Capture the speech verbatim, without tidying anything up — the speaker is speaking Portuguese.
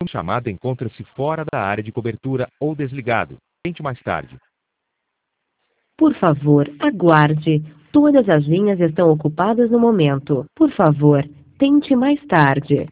telefone chamada encontra-se fora da área de cobertura ou desligado. Tente mais tarde. Por favor, aguarde. Todas as linhas estão ocupadas no momento. Por favor, tente mais tarde.